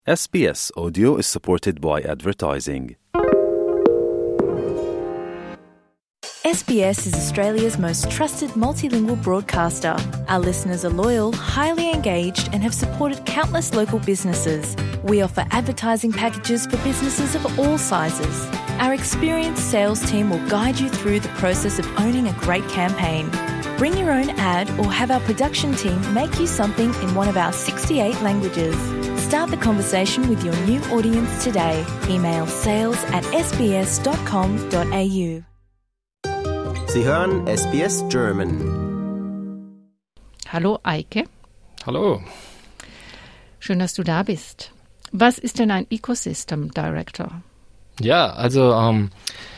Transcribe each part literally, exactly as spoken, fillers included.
S B S Audio is supported by advertising. S B S is Australia's most trusted multilingual broadcaster. Our listeners are loyal, highly engaged, and have supported countless local businesses. We offer advertising packages for businesses of all sizes. Our experienced sales team will guide you through the process of owning a great campaign. Bring your own ad or have our production team make you something in one of our sixty-eight languages. Start the conversation with your new audience today. Email sales at s b s dot com dot a u. Sie hören S B S German. Hallo Eike. Hallo. Schön, dass du da bist. Was ist denn ein Ecosystem Director? Ja, also ähm,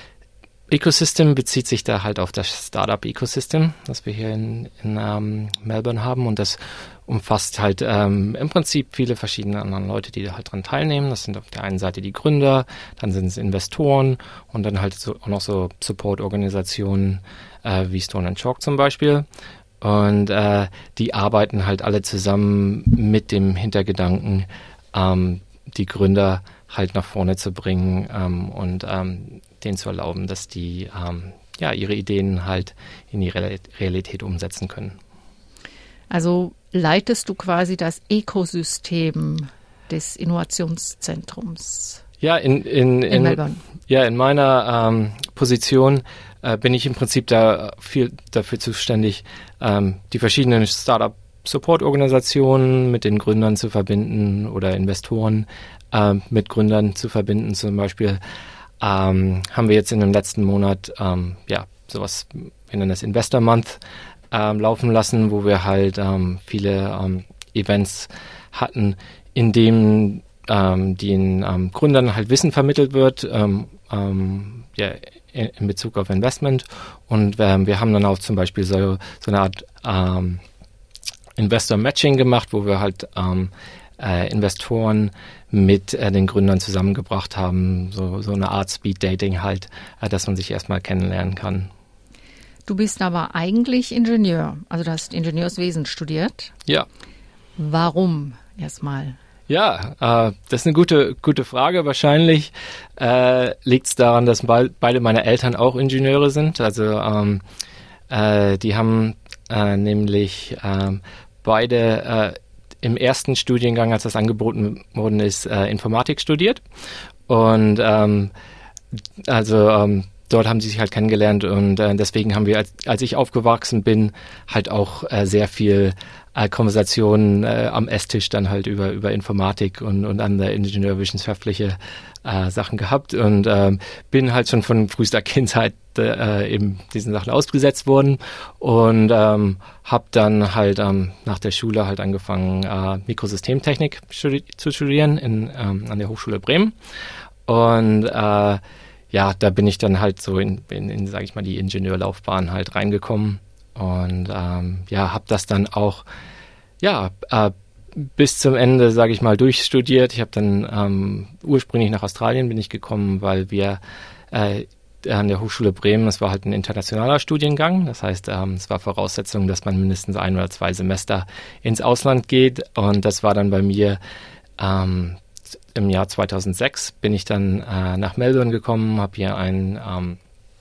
Ecosystem bezieht sich da halt auf das Startup-Ecosystem, das wir hier in, in ähm, Melbourne haben, und das umfasst halt ähm, im Prinzip viele verschiedene andere Leute, die da halt dran teilnehmen. Das sind auf der einen Seite die Gründer, dann sind es Investoren und dann halt so, auch noch so Support-Organisationen äh, wie Stone and Chalk zum Beispiel. Und äh, die arbeiten halt alle zusammen mit dem Hintergedanken, ähm, die Gründer halt nach vorne zu bringen ähm, und ähm, denen zu erlauben, dass die ähm, ja, ihre Ideen halt in die Realität umsetzen können. Also leitest du quasi das Ökosystem des Innovationszentrums ja, in, in, in, in Melbourne? Ja, in meiner ähm, Position äh, bin ich im Prinzip da viel dafür zuständig, ähm, die verschiedenen Startup-Support-Organisationen mit den Gründern zu verbinden oder Investoren äh, mit Gründern zu verbinden. Zum Beispiel ähm, haben wir jetzt in dem letzten Monat ähm, ja sowas, wir nennen das Investor Month, ähm, laufen lassen, wo wir halt ähm, viele ähm, Events hatten, in denen ähm, den ähm, Gründern halt Wissen vermittelt wird, ähm, ähm, ja, in, in Bezug auf Investment. Und ähm, wir haben dann auch zum Beispiel so, so eine Art ähm, Investor Matching gemacht, wo wir halt ähm, äh, Investoren mit äh, den Gründern zusammengebracht haben, so, so eine Art Speed Dating halt, äh, dass man sich erstmal kennenlernen kann. Du bist aber eigentlich Ingenieur, also du hast Ingenieurswesen studiert. Ja. Warum erstmal? Ja, äh, das ist eine gute gute Frage. Wahrscheinlich äh, liegt es daran, dass be- beide meine Eltern auch Ingenieure sind. Also ähm, äh, die haben äh, nämlich äh, beide äh, im ersten Studiengang, als das angeboten worden ist, äh, Informatik studiert. Und ähm, also ähm, dort haben sie sich halt kennengelernt, und äh, deswegen haben wir, als, als ich aufgewachsen bin, halt auch äh, sehr viel äh, Konversationen äh, am Esstisch dann halt über über Informatik und, und andere ingenieurwissenschaftliche äh, Sachen gehabt, und ähm, bin halt schon von frühester Kindheit äh, eben diesen Sachen ausgesetzt worden, und ähm, habe dann halt ähm, nach der Schule halt angefangen, äh, Mikrosystemtechnik studi- zu studieren in, ähm, an der Hochschule Bremen, und äh, ja, da bin ich dann halt so in, in, in sage ich mal, die Ingenieurlaufbahn halt reingekommen, und ähm, ja, habe das dann auch ja äh, bis zum Ende, sage ich mal, durchstudiert. Ich habe dann ähm, ursprünglich nach Australien bin ich gekommen, weil wir äh, an der Hochschule Bremen, das war halt ein internationaler Studiengang, das heißt, ähm, es war Voraussetzung, dass man mindestens ein oder zwei Semester ins Ausland geht, und das war dann bei mir ähm, im Jahr zweitausendsechs bin ich dann äh, nach Melbourne gekommen, habe hier ein, ähm,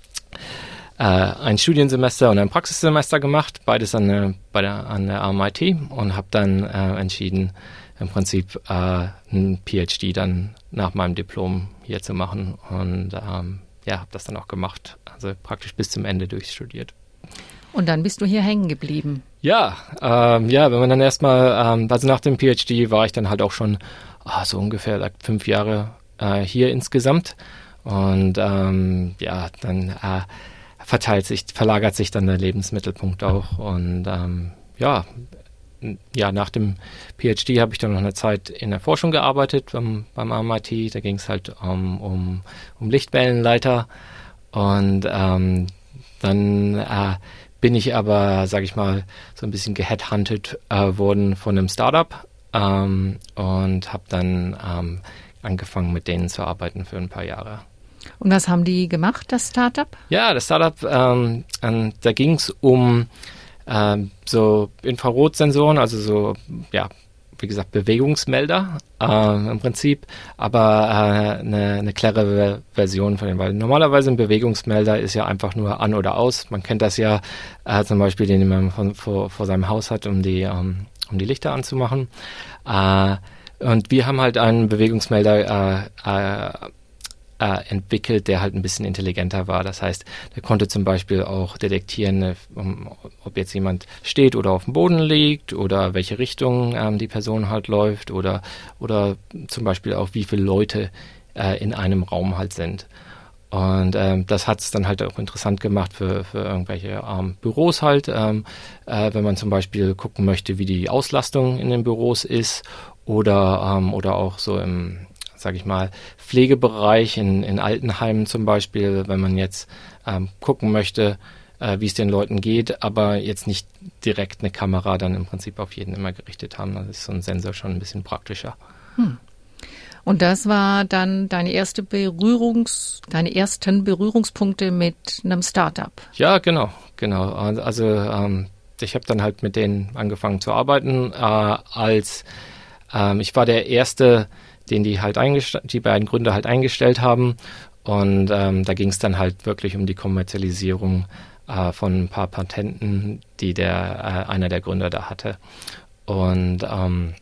äh, ein Studiensemester und ein Praxissemester gemacht, beides an der, bei der, an der R M I T, und habe dann äh, entschieden, im Prinzip äh, einen P H D dann nach meinem Diplom hier zu machen, und ähm, ja, habe das dann auch gemacht, also praktisch bis zum Ende durchstudiert. Und dann bist du hier hängen geblieben? Ja, ähm, ja, wenn man dann erstmal, ähm, also nach dem P H D war ich dann halt auch schon oh, so ungefähr like, fünf Jahre äh, hier insgesamt, und ähm, ja, dann äh, verteilt sich, verlagert sich dann der Lebensmittelpunkt auch, und ähm, ja, ja, nach dem P H D habe ich dann noch eine Zeit in der Forschung gearbeitet beim, beim R M I T, da ging es halt um, um, um Lichtwellenleiter, und ähm, dann äh, bin ich aber, sage ich mal, so ein bisschen geheadhuntet äh, worden von einem Startup, ähm, und habe dann ähm, angefangen, mit denen zu arbeiten für ein paar Jahre. Und was haben die gemacht, das Startup? Ja, das Startup, ähm, ähm, da ging es um ähm, so Infrarotsensoren, also so ja wie gesagt, Bewegungsmelder äh, im Prinzip, aber äh, eine, eine clevere Version von dem, weil normalerweise ein Bewegungsmelder ist ja einfach nur an oder aus. Man kennt das ja äh, zum Beispiel, den man von, vor, vor seinem Haus hat, um die, ähm, um die Lichter anzumachen. Äh, und wir haben halt einen Bewegungsmelder äh, äh, äh, entwickelt, der halt ein bisschen intelligenter war. Das heißt, der konnte zum Beispiel auch detektieren, um, ob jetzt jemand steht oder auf dem Boden liegt oder welche Richtung ähm, die Person halt läuft oder, oder zum Beispiel auch, wie viele Leute äh, in einem Raum halt sind. Und ähm, das hat es dann halt auch interessant gemacht für, für irgendwelche ähm, Büros halt, ähm, äh, wenn man zum Beispiel gucken möchte, wie die Auslastung in den Büros ist oder, ähm, oder auch so im, sage ich mal, Pflegebereich in, in Altenheimen zum Beispiel, wenn man jetzt ähm, gucken möchte, äh, wie es den Leuten geht, aber jetzt nicht direkt eine Kamera dann im Prinzip auf jeden immer gerichtet haben. Das ist so ein Sensor schon ein bisschen praktischer. Hm. Und das war dann deine erste Berührungs, deine ersten Berührungspunkte mit einem Startup? Ja, genau, genau. Also ähm, ich habe dann halt mit denen angefangen zu arbeiten, äh, als ähm, ich war der erste, den die halt eingestellt, die beiden Gründer halt eingestellt haben. Und ähm, da ging es dann halt wirklich um die Kommerzialisierung äh, von ein paar Patenten, die der äh, einer der Gründer da hatte. Und ähm,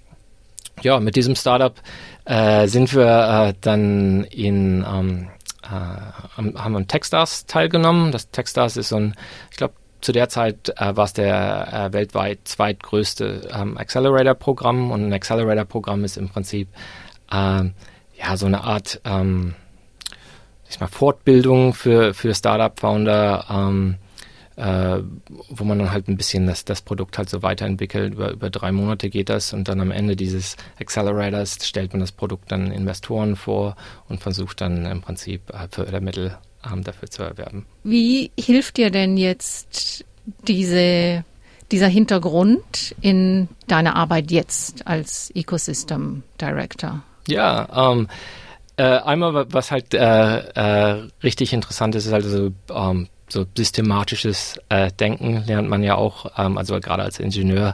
ja, mit diesem Startup äh, sind wir äh, dann in ähm, äh, haben wir am Techstars teilgenommen. Das Techstars ist so ein, ich glaube, zu der Zeit äh, war es der äh, weltweit zweitgrößte ähm, Accelerator-Programm. Und ein Accelerator-Programm ist im Prinzip Ähm, ja, so eine Art ähm, ich mal, Fortbildung für, für Startup-Founder, ähm, äh, wo man dann halt ein bisschen das, das Produkt halt so weiterentwickelt. Über, über drei Monate geht das und dann am Ende dieses Accelerators stellt man das Produkt dann Investoren vor und versucht dann im Prinzip äh, Fördermittel ähm, dafür zu erwerben. Wie hilft dir denn jetzt diese dieser Hintergrund in deiner Arbeit jetzt als Ecosystem Director? Ja, ähm, äh, einmal, was halt äh, äh, richtig interessant ist, ist halt so, ähm, so systematisches äh, Denken lernt man ja auch, ähm, also gerade als Ingenieur.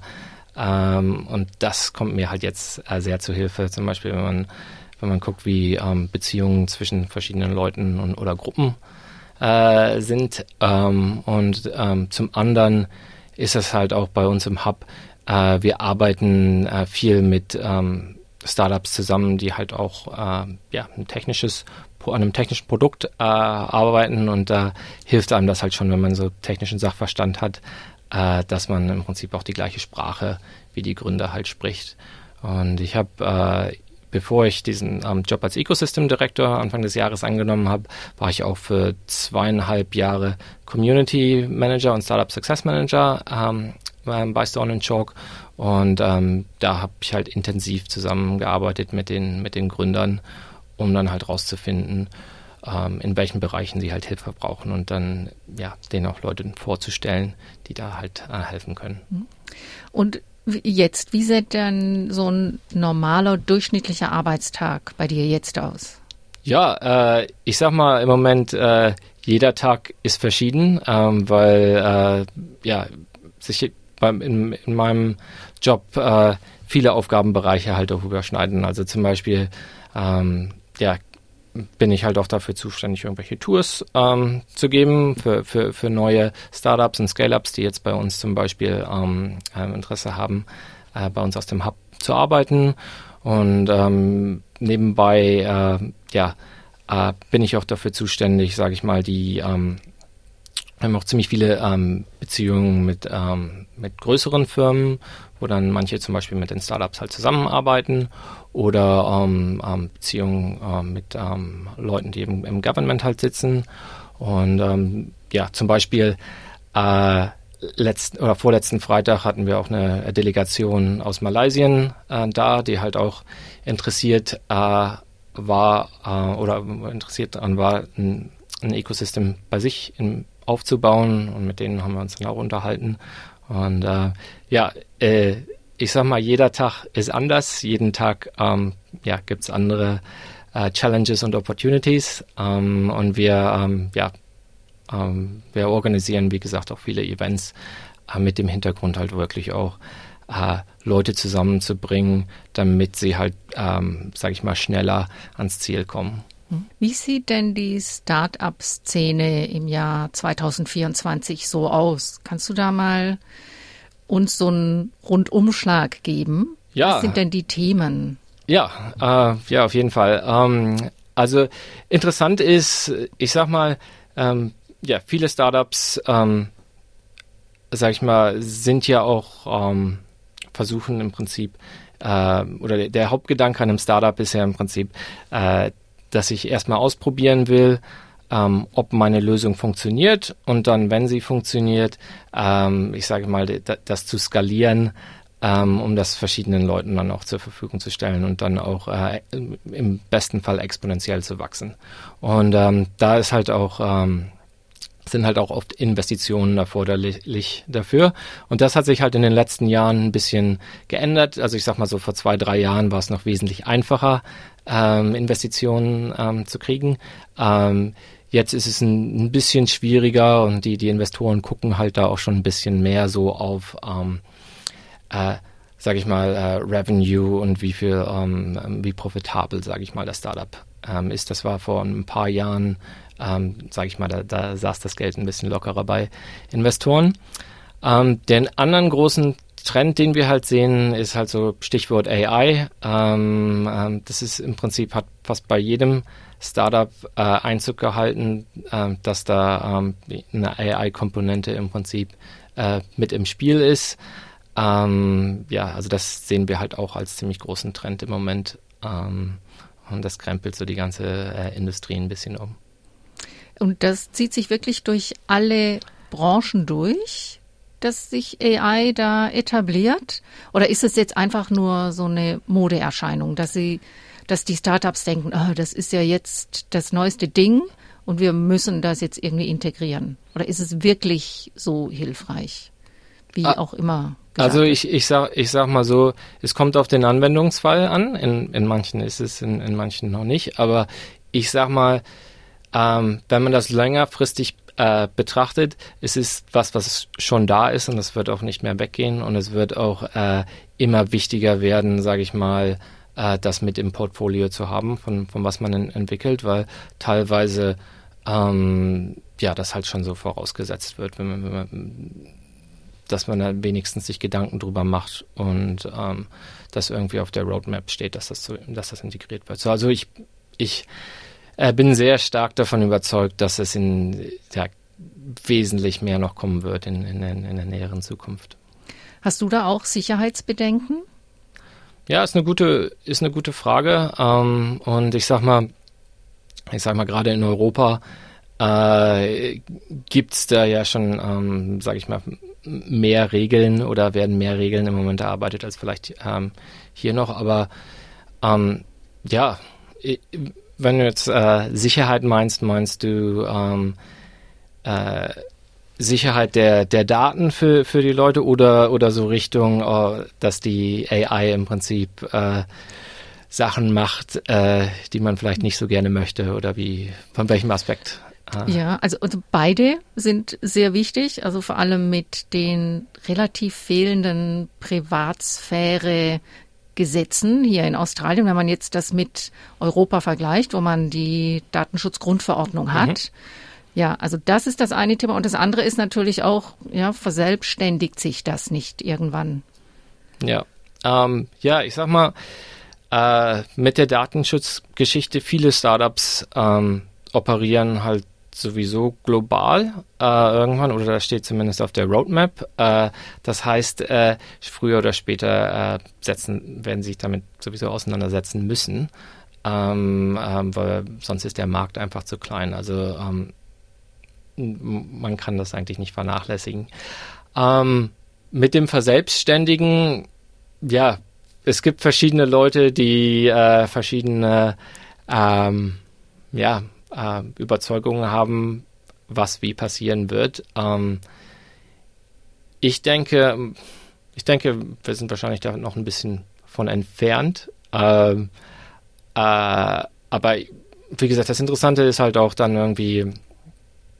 Ähm, und das kommt mir halt jetzt äh, sehr zu Hilfe. Zum Beispiel, wenn man, wenn man guckt, wie ähm, Beziehungen zwischen verschiedenen Leuten und, oder Gruppen äh, sind. Ähm, und ähm, zum anderen ist es halt auch bei uns im Hub. Äh, wir arbeiten äh, viel mit ähm, Startups zusammen, die halt auch äh, ja, ein technisches, an einem technischen Produkt äh, arbeiten und da äh, hilft einem das halt schon, wenn man so technischen Sachverstand hat, äh, dass man im Prinzip auch die gleiche Sprache wie die Gründer halt spricht. Und ich habe, äh, bevor ich diesen ähm, Job als Ecosystem Director Anfang des Jahres angenommen habe, war ich auch für zweieinhalb Jahre Community Manager und Startup Success Manager ähm, bei Stone and Chalk. Und ähm, da habe ich halt intensiv zusammengearbeitet mit den, mit den Gründern, um dann halt rauszufinden, ähm, in welchen Bereichen sie halt Hilfe brauchen und dann ja denen auch Leute vorzustellen, die da halt äh, helfen können. Und jetzt, wie sieht denn so ein normaler, durchschnittlicher Arbeitstag bei dir jetzt aus? Ja, äh, ich sag mal im Moment, äh, jeder Tag ist verschieden, ähm, weil äh, ja sich beim, in, in meinem Job äh, viele Aufgabenbereiche halt auch überschneiden. Also zum Beispiel ähm, ja, bin ich halt auch dafür zuständig, irgendwelche Tours ähm, zu geben für, für, für neue Startups und Scale-Ups, die jetzt bei uns zum Beispiel ähm, Interesse haben, äh, bei uns aus dem Hub zu arbeiten. Und ähm, nebenbei äh, ja, äh, bin ich auch dafür zuständig, sage ich mal, die ähm, wir haben auch ziemlich viele ähm, Beziehungen mit, ähm, mit größeren Firmen, wo dann manche zum Beispiel mit den Startups halt zusammenarbeiten oder ähm, ähm, Beziehungen ähm, mit ähm, Leuten, die im, im Government halt sitzen. Und ähm, ja, zum Beispiel äh, letzten oder vorletzten Freitag hatten wir auch eine Delegation aus Malaysia äh, da, die halt auch interessiert äh, war äh, oder interessiert daran war, ein, ein Ecosystem bei sich in aufzubauen und mit denen haben wir uns dann auch unterhalten. Und äh, ja, äh, ich sag mal, jeder Tag ist anders. Jeden Tag ähm, ja, gibt es andere äh, Challenges und Opportunities. Ähm, und wir, ähm, ja, ähm, wir organisieren, wie gesagt, auch viele Events äh, mit dem Hintergrund halt wirklich auch äh, Leute zusammenzubringen, damit sie halt, ähm, sage ich mal, schneller ans Ziel kommen. Wie sieht denn die Start-up-Szene im Jahr zwanzig vierundzwanzig so aus? Kannst du da mal uns so einen Rundumschlag geben? Ja. Was sind denn die Themen? Ja, äh, ja, auf jeden Fall. Ähm, also interessant ist, ich sag mal, ähm, ja, viele Startups, ähm, sag ich mal, sind ja auch, ähm, versuchen im Prinzip, äh, oder der, der Hauptgedanke an einem Startup ist ja im Prinzip, äh, dass ich erstmal ausprobieren will, ähm, ob meine Lösung funktioniert und dann, wenn sie funktioniert, ähm, ich sage mal, d- das zu skalieren, ähm, um das verschiedenen Leuten dann auch zur Verfügung zu stellen und dann auch äh, im besten Fall exponentiell zu wachsen. Und ähm, da ist halt auch ähm, sind halt auch oft Investitionen erforderlich dafür. Und das hat sich halt in den letzten Jahren ein bisschen geändert. Also ich sag mal so, vor zwei, drei Jahren war es noch wesentlich einfacher, ähm, Investitionen ähm, zu kriegen. Ähm, jetzt ist es ein, ein bisschen schwieriger und die, die Investoren gucken halt da auch schon ein bisschen mehr so auf, ähm, äh, sage ich mal, äh, Revenue und wie viel, ähm, wie profitabel, sage ich mal, das Startup ähm, ist. Das war vor ein paar Jahren, ähm, sage ich mal, da, da saß das Geld ein bisschen lockerer bei Investoren. Ähm, den anderen großen Trend, den wir halt sehen, ist halt so Stichwort A I. Ähm, ähm, das ist im Prinzip, hat fast bei jedem Startup äh, Einzug gehalten, äh, dass da ähm, eine A I-Komponente im Prinzip äh, mit im Spiel ist. Ähm, ja, also das sehen wir halt auch als ziemlich großen Trend im Moment. Ähm, und das krempelt so die ganze äh, Industrie ein bisschen um. Und das zieht sich wirklich durch alle Branchen durch, dass sich A I da etabliert? Oder ist es jetzt einfach nur so eine Modeerscheinung, dass sie, dass die Startups denken, oh, das ist ja jetzt das neueste Ding und wir müssen das jetzt irgendwie integrieren? Oder ist es wirklich so hilfreich, wie ah, auch immer gesagt Also ich, ich, sag, ich sag mal so, es kommt auf den Anwendungsfall an. In, in manchen ist es, in, in manchen noch nicht. Aber ich sag mal, ähm, wenn man das längerfristig äh, betrachtet, es ist was, was schon da ist und es wird auch nicht mehr weggehen und es wird auch äh, immer wichtiger werden, sage ich mal, äh, das mit im Portfolio zu haben, von, von was man in, entwickelt, weil teilweise ähm, ja das halt schon so vorausgesetzt wird, wenn man, wenn man dass man da wenigstens sich Gedanken drüber macht und ähm, dass irgendwie auf der Roadmap steht, dass das so, dass das integriert wird. So, also ich ich äh, bin sehr stark davon überzeugt, dass es in ja, wesentlich mehr noch kommen wird in, in, in der näheren Zukunft. Hast du da auch Sicherheitsbedenken? Ja, ist eine gute ist eine gute Frage ähm, und ich sag mal ich sag mal gerade in Europa äh, gibt's da ja schon, ähm, sage ich mal, mehr Regeln oder werden mehr Regeln im Moment erarbeitet als vielleicht ähm, hier noch. Aber ähm, ja, wenn du jetzt äh, Sicherheit meinst, meinst du ähm, äh, Sicherheit der, der Daten für, für die Leute oder, oder so Richtung, äh, dass die A I im Prinzip äh, Sachen macht, äh, die man vielleicht nicht so gerne möchte oder wie, von welchem Aspekt? Ja, also, also beide sind sehr wichtig, also vor allem mit den relativ fehlenden Privatsphäre-Gesetzen hier in Australien, wenn man jetzt das mit Europa vergleicht, wo man die Datenschutzgrundverordnung hat. Mhm. Ja, also das ist das eine Thema und das andere ist natürlich auch, ja, verselbstständigt sich das nicht irgendwann? Ja, ähm, ja, ich sag mal, äh, mit der Datenschutzgeschichte, viele Startups ähm, operieren halt sowieso global äh, irgendwann, oder das steht zumindest auf der Roadmap. Äh, das heißt, äh, früher oder später äh, setzen, werden sich damit sowieso auseinandersetzen müssen, ähm, ähm, weil sonst ist der Markt einfach zu klein. Also ähm, man kann das eigentlich nicht vernachlässigen. Ähm, mit dem Verselbstständigen, ja, es gibt verschiedene Leute, die äh, verschiedene ähm, ja, äh, Überzeugungen haben, was wie passieren wird. Ähm, ich denke, ich denke, wir sind wahrscheinlich da noch ein bisschen von entfernt. Ähm, äh, aber wie gesagt, das Interessante ist halt auch dann irgendwie,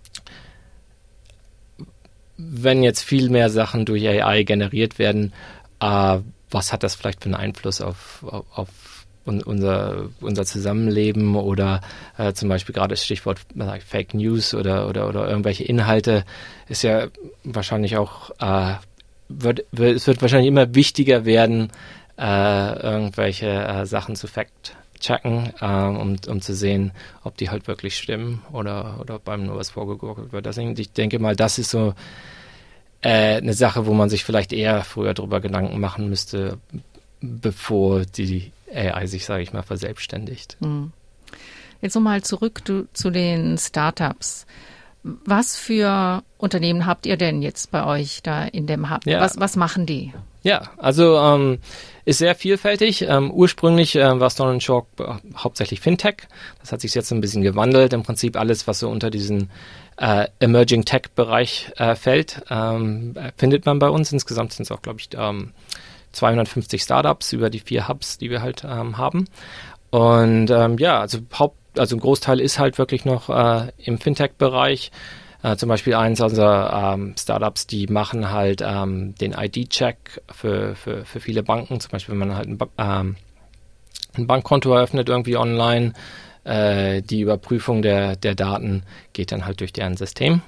wenn jetzt viel mehr Sachen durch A I generiert werden, äh, was hat das vielleicht für einen Einfluss auf, auf, auf unser, unser Zusammenleben oder äh, zum Beispiel gerade das Stichwort like Fake News oder, oder, oder irgendwelche Inhalte ist ja wahrscheinlich auch, äh, wird, wird, es wird wahrscheinlich immer wichtiger werden, äh, irgendwelche äh, Sachen zu fact-checken, äh, um, um zu sehen, ob die halt wirklich stimmen oder, oder ob einem nur was vorgegaukelt wird. Deswegen, ich denke mal, das ist so äh, eine Sache, wo man sich vielleicht eher früher drüber Gedanken machen müsste, bevor die A I sich, sage ich mal, verselbstständigt. Jetzt nochmal zurück du, zu den Startups. Was für Unternehmen habt ihr denn jetzt bei euch da in dem Hub? Ja. Was, was machen die? Ja, also ähm, ist sehr vielfältig. Ähm, ursprünglich äh, war Stone and Chalk äh, hauptsächlich Fintech. Das hat sich jetzt ein bisschen gewandelt. Im Prinzip alles, was so unter diesen äh, Emerging Tech-Bereich äh, fällt, ähm, findet man bei uns. Insgesamt sind es auch, glaube ich, ähm, zweihundertfünfzig Startups über die vier Hubs, die wir halt ähm, haben. Und ähm, ja, also Haupt, also ein Großteil ist halt wirklich noch äh, im Fintech-Bereich. Äh, zum Beispiel eins unserer ähm, Startups, die machen halt ähm, den I D-Check für, für, für viele Banken. Zum Beispiel, wenn man halt ein, ba- ähm, ein Bankkonto eröffnet irgendwie online, äh, die Überprüfung der, der Daten geht dann halt durch deren System.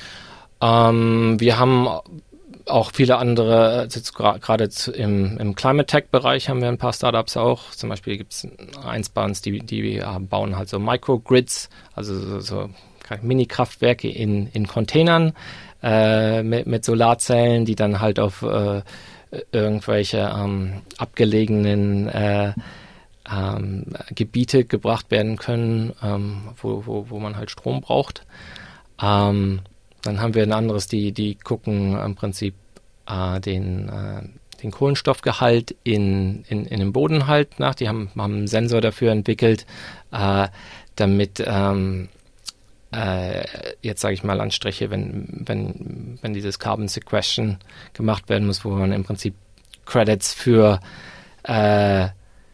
Ähm, wir haben auch viele andere, gerade im, im Climate Tech-Bereich haben wir ein paar Startups auch. Zum Beispiel gibt es eins bei uns, die, die bauen halt so Microgrids, also so, so Mini-Kraftwerke in, in Containern äh, mit, mit Solarzellen, die dann halt auf äh, irgendwelche ähm, abgelegenen äh, ähm, Gebiete gebracht werden können, ähm, wo, wo, wo man halt Strom braucht. Ähm, Dann haben wir ein anderes, die, die gucken im Prinzip äh, den, äh, den Kohlenstoffgehalt in, in, in dem Boden halt nach. Die haben, haben einen Sensor dafür entwickelt, äh, damit ähm, äh, jetzt sage ich mal Landstriche, wenn, wenn, wenn dieses Carbon Sequestration gemacht werden muss, wo man im Prinzip Credits für äh,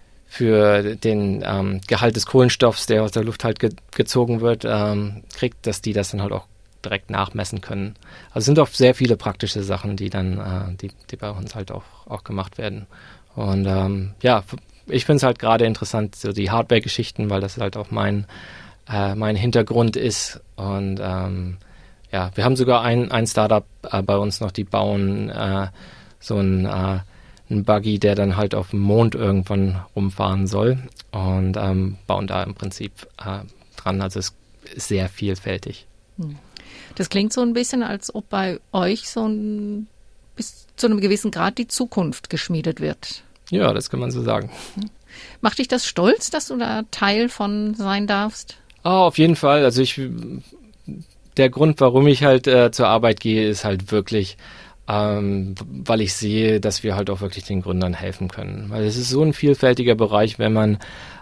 für den ähm, Gehalt des Kohlenstoffs, der aus der Luft halt ge- gezogen wird, ähm, kriegt, dass die das dann halt auch direkt nachmessen können. Also es sind auch sehr viele praktische Sachen, die dann, äh, die, die bei uns halt auch, auch gemacht werden. Und ähm, ja, ich finde es halt gerade interessant, so die Hardware-Geschichten, weil das halt auch mein, äh, mein Hintergrund ist. Und ähm, ja, wir haben sogar ein, ein Startup äh, bei uns noch, die bauen äh, so ein äh, ein Buggy, der dann halt auf dem Mond irgendwann rumfahren soll und ähm, bauen da im Prinzip äh, dran. Also es ist sehr vielfältig. Das klingt so ein bisschen, als ob bei euch so ein, bis zu einem gewissen Grad die Zukunft geschmiedet wird. Ja, das kann man so sagen. Macht dich das stolz, dass du da Teil von sein darfst? Oh, auf jeden Fall. Also ich, der Grund, warum ich halt äh, zur Arbeit gehe, ist halt wirklich, Ähm, weil ich sehe, dass wir halt auch wirklich den Gründern helfen können. Weil es ist so ein vielfältiger Bereich, wenn man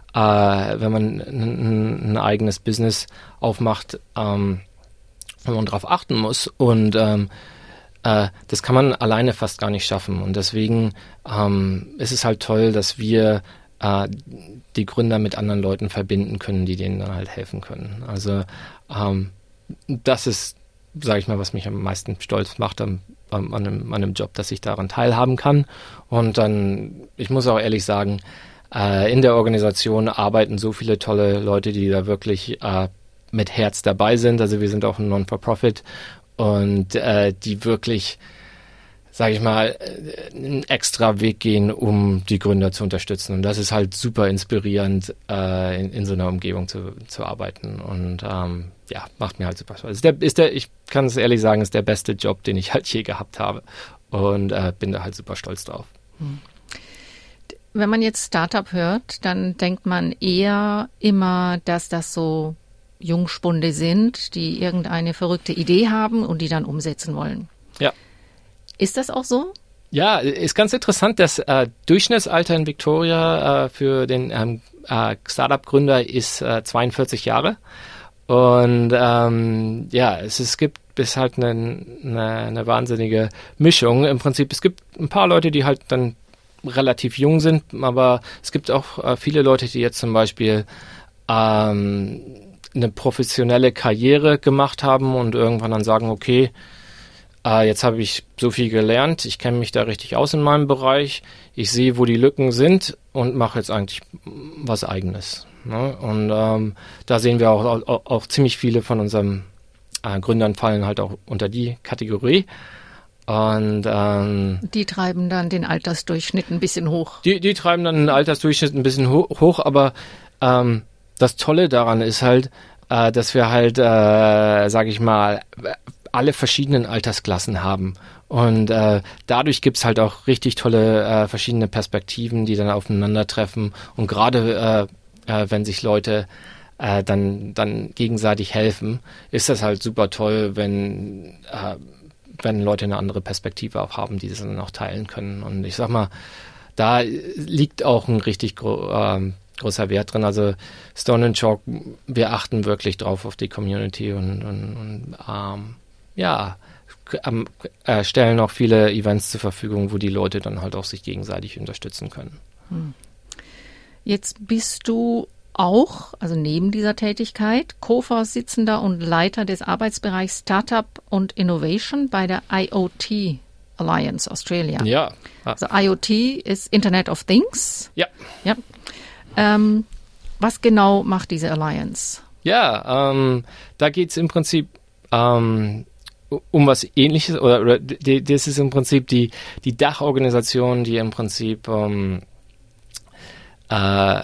äh, wenn man ein, ein eigenes Business aufmacht, ähm, wo man drauf achten muss. Und ähm, äh, das kann man alleine fast gar nicht schaffen. Und deswegen ähm, ist es halt toll, dass wir äh, die Gründer mit anderen Leuten verbinden können, die denen dann halt helfen können. Also ähm, das ist, sage ich mal, was mich am meisten stolz macht am An einem, an einem Job, dass ich daran teilhaben kann. Und dann, ich muss auch ehrlich sagen, äh, in der Organisation arbeiten so viele tolle Leute, die da wirklich äh, mit Herz dabei sind. Also wir sind auch ein Non-for-Profit und äh, die wirklich, sage ich mal, einen extra Weg gehen, um die Gründer zu unterstützen. Und das ist halt super inspirierend, äh, in, in so einer Umgebung zu, zu arbeiten. Und ähm, ja, macht mir halt super Spaß. Ist der, ist der, ich kann es ehrlich sagen, ist der beste Job, den ich halt je gehabt habe. Und äh, bin da halt super stolz drauf. Wenn man jetzt Startup hört, dann denkt man eher immer, dass das so Jungspunde sind, die irgendeine verrückte Idee haben und die dann umsetzen wollen. Ja. Ist das auch so? Ja, ist ganz interessant. Das äh, Durchschnittsalter in Victoria äh, für den ähm, äh, Startup-Gründer ist äh, zweiundvierzig Jahre. Und ähm, ja, es, es gibt bis halt eine, eine, eine wahnsinnige Mischung. Im Prinzip, es gibt ein paar Leute, die halt dann relativ jung sind, aber es gibt auch äh, viele Leute, die jetzt zum Beispiel ähm, eine professionelle Karriere gemacht haben und irgendwann dann sagen, okay, äh, jetzt habe ich so viel gelernt, ich kenne mich da richtig aus in meinem Bereich, ich sehe, wo die Lücken sind und mache jetzt eigentlich was Eigenes. Ne? Und ähm, da sehen wir auch, auch, auch ziemlich viele von unseren äh, Gründern fallen halt auch unter die Kategorie. Und ähm, die treiben dann den Altersdurchschnitt ein bisschen hoch. Die, die treiben dann den Altersdurchschnitt ein bisschen ho- hoch, aber ähm, das Tolle daran ist halt, äh, dass wir halt, äh, sage ich mal, alle verschiedenen Altersklassen haben. Und äh, dadurch gibt's halt auch richtig tolle äh, verschiedene Perspektiven, die dann aufeinandertreffen. Und gerade äh, äh, wenn sich Leute äh, dann, dann gegenseitig helfen, ist das halt super toll, wenn äh, wenn Leute eine andere Perspektive auch haben, die das dann auch teilen können. Und ich sag mal, da liegt auch ein richtig gro- ähm, großer Wert drin. Also Stone and Chalk, wir achten wirklich drauf auf die Community und, und, und ähm, ja, ähm, äh, stellen auch viele Events zur Verfügung, wo die Leute dann halt auch sich gegenseitig unterstützen können. Hm. Jetzt bist du auch, also neben dieser Tätigkeit, Co-Vorsitzender und Leiter des Arbeitsbereichs Startup und Innovation bei der I O T Alliance Australia. Ja. Also I O T ist Internet of Things. Ja. Ja. Ähm, was genau macht diese Alliance? Ja, ähm, da geht es im Prinzip ähm, um was Ähnliches, oder, oder die, das ist im Prinzip die, die Dachorganisation, die im Prinzip ähm, äh,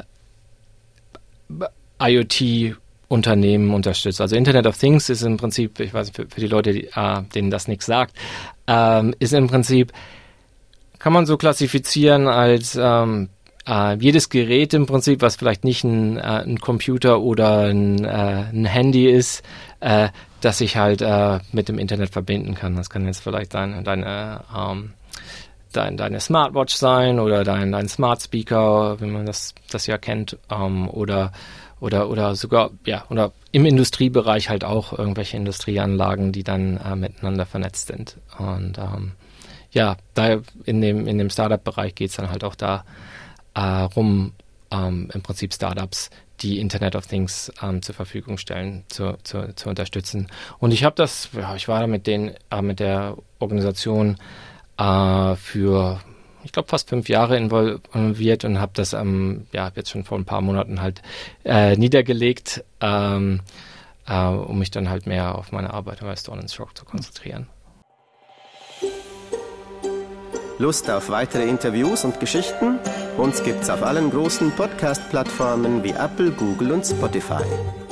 IoT-Unternehmen unterstützt. Also Internet of Things ist im Prinzip, ich weiß nicht, für, für die Leute, die, äh, denen das nichts sagt, ähm, ist im Prinzip, kann man so klassifizieren als ähm, äh, jedes Gerät im Prinzip, was vielleicht nicht ein, äh, ein Computer oder ein, äh, ein Handy ist, äh, das sich halt äh, mit dem Internet verbinden kann. Das kann jetzt vielleicht deine, deine ähm, Dein, deine Smartwatch sein oder dein, dein Smart Speaker, wie man das, das ja kennt, ähm, oder, oder, oder sogar, ja, oder im Industriebereich halt auch irgendwelche Industrieanlagen, die dann äh, miteinander vernetzt sind. Und ähm, ja, da in dem, in dem Startup-Bereich geht es dann halt auch da äh, rum, ähm, im Prinzip Startups, die Internet of Things ähm, zur Verfügung stellen, zu, zu, zu unterstützen. Und ich habe das, ja, ich war da mit den, äh, mit der Organisation Uh, für, ich glaube, fast fünf Jahre involviert und habe das ähm, ja, jetzt schon vor ein paar Monaten halt äh, niedergelegt, ähm, äh, um mich dann halt mehr auf meine Arbeit bei Stone and Chalk zu konzentrieren. Lust auf weitere Interviews und Geschichten? Uns gibt's auf allen großen Podcast-Plattformen wie Apple, Google und Spotify.